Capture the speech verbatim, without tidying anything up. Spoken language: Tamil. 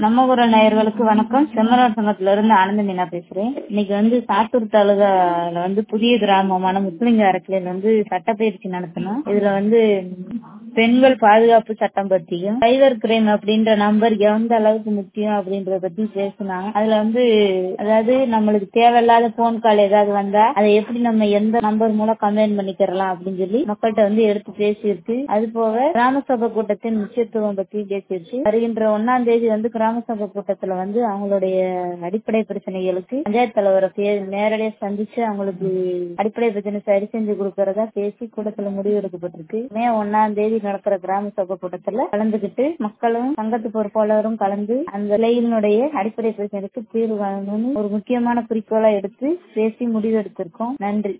நம்ம ஊர நேயர்களுக்கு வணக்கம். செம்மரர் சங்கத்துல இருந்து ஆனந்த மீனா பேசுறேன். இன்னைக்கு வந்து சாத்தூர் தாலுகால வந்து புதிய கிராமமான முத்துலிங்க அரக்கில வந்து சட்டப்பயிற்சி நடத்தணும். இதுல வந்து பெண்கள் பாதுகாப்பு சட்டம் பத்தியும் சைபர் கிரைம் அப்படின்ற நம்பர் எந்த அளவுக்கு முக்கியம் அப்படின்றத பத்தி பேசினாங்க. அதுல வந்து அதாவது நம்மளுக்கு தேவையில்லாத போன் கால் ஏதாவது வந்தா அதை எப்படி நம்ம எந்த நம்பர் மூலம் கம்ப்ளைண்ட் பண்ணிக்கிறலாம் அப்படின்னு சொல்லி மக்கள்கிட்ட வந்து எடுத்து பேசியிருக்கு. அது போக கிராம சபை கூட்டத்தின் முக்கியத்துவம் பத்தி பேசியிருக்கு. வருகின்ற ஒன்னாம் தேதி வந்து கிராம சபை கூட்டத்துல வந்து அவங்களுடைய அடிப்படை பிரச்சனைகளுக்கு பஞ்சாயத்து தலைவரை நேரடியாக சந்திச்சு அவங்களுக்கு அடிப்படை பிரச்சனை சரி செஞ்சு கொடுக்கறதா பேசி கூட்டத்துல முடிவு எடுக்கப்பட்டிருக்கு. மே ஒன்னாம் தேதி நடக்கிற கிராம சபை கூட்டத்துல கலந்துகிட்டு மக்களும் சங்கத்து பொறுப்பாளரும் கலந்து அந்த இலையினுடைய அடிப்படை பிரச்சனைக்கு தீர்வு காணணும்னு ஒரு முக்கியமான குறிக்கோளா எடுத்து பேசி முடிவு எடுத்திருக்கோம். நன்றி.